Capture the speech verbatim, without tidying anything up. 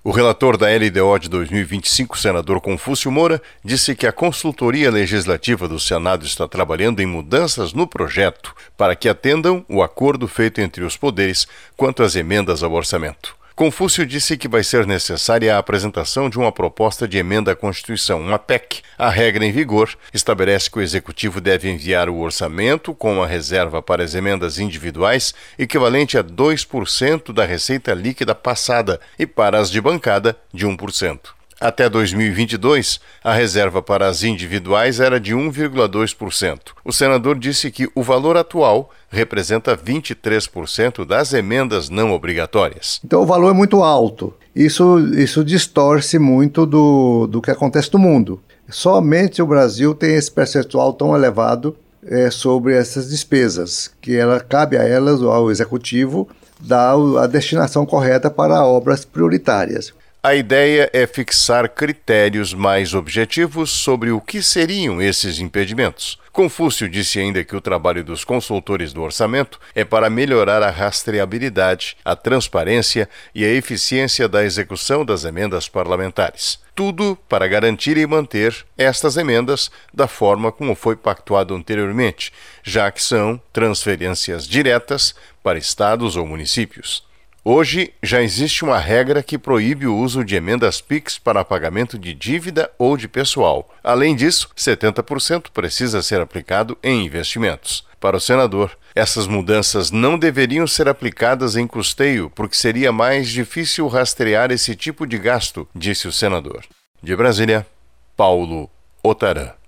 O relator da L D O de dois mil e vinte e cinco, senador Confúcio Moura, disse que a consultoria legislativa do Senado está trabalhando em mudanças no projeto para que atendam o acordo feito entre os poderes quanto às emendas ao orçamento. Confúcio disse que vai ser necessária a apresentação de uma proposta de emenda à Constituição, uma P E C. A regra em vigor estabelece que o Executivo deve enviar o orçamento com a reserva para as emendas individuais equivalente a dois por cento da receita líquida passada e para as de bancada de um por cento. Até dois mil e vinte e dois, a reserva para as individuais era de um vírgula dois por cento. O senador disse que o valor atual representa vinte e três por cento das emendas não obrigatórias. Então o valor é muito alto. Isso, isso distorce muito do, do que acontece no mundo. Somente o Brasil tem esse percentual tão elevado é, sobre essas despesas, que ela, cabe a elas, ao Executivo, dar a destinação correta para obras prioritárias. A ideia é fixar critérios mais objetivos sobre o que seriam esses impedimentos. Confúcio disse ainda que o trabalho dos consultores do orçamento é para melhorar a rastreabilidade, a transparência e a eficiência da execução das emendas parlamentares. Tudo para garantir e manter estas emendas da forma como foi pactuado anteriormente, já que são transferências diretas para estados ou municípios. Hoje, já existe uma regra que proíbe o uso de emendas Pix para pagamento de dívida ou de pessoal. Além disso, setenta por cento precisa ser aplicado em investimentos. Para o senador, essas mudanças não deveriam ser aplicadas em custeio, porque seria mais difícil rastrear esse tipo de gasto, disse o senador. De Brasília, Paulo Otarã.